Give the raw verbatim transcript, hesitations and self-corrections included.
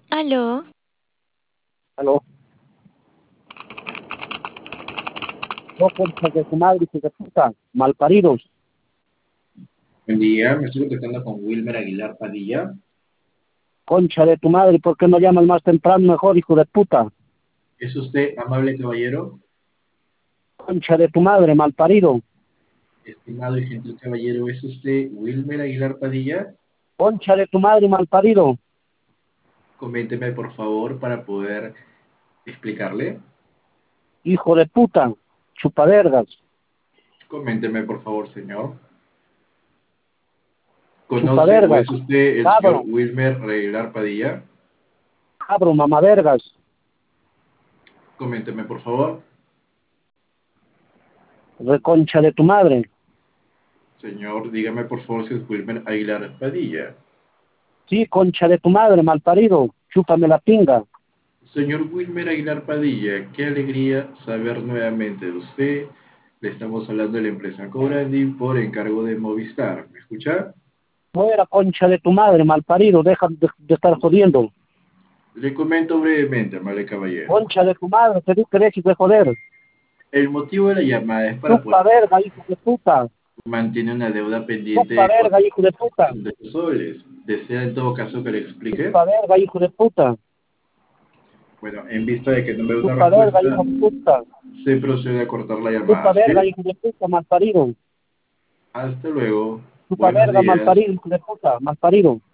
Aló, Aló, no, concha de tu madre, hijo de puta, malparidos. Buen día, me estoy contactando con Wilmer Aguilar Padilla. Concha de tu madre, ¿por qué no llamas más temprano mejor, hijo de puta? ¿Es usted amable caballero? Concha de tu madre, malparido. Estimado y gentil caballero, ¿es usted Wilmer Aguilar Padilla? Concha de tu madre, malparido. Coménteme por favor para poder explicarle. Hijo de puta, chupavergas, Coménteme por favor, señor. ¿Conoce o chupavergas, es usted el señor cabro, Wilmer Aguilar Padilla? cabro, mamavergas, Coménteme por favor. reconcha de tu madre. Señor, dígame por favor si es Wilmer Aguilar Padilla. Sí, concha de tu madre, malparido, chúpame la pinga. Señor Wilmer Aguilar Padilla, qué alegría saber nuevamente de usted. Le estamos hablando de la empresa Cobrandi por encargo de Movistar. ¿Me escucha? Fuera, concha de tu madre, malparido, deja de, de estar jodiendo. Le comento brevemente, amable caballero. Concha de tu madre, te di que dejes de joder. El motivo de la llamada es para poder Chupaverga, hijo de puta. mantener una deuda pendiente de Chupaverga, hijo de puta. cuatrocientos soles. ¿Desea en todo caso que le explique? Chupa verga, hijo de puta. Bueno, en vista de que no me da una Chupa verga, respuesta, hijo de puta. se procede a cortar la Chupa llamada, verga, ¿sí? hijo de puta, mal parido. Hasta luego. Chupa Buenos verga, mal días. parido, hijo de puta, mal parido.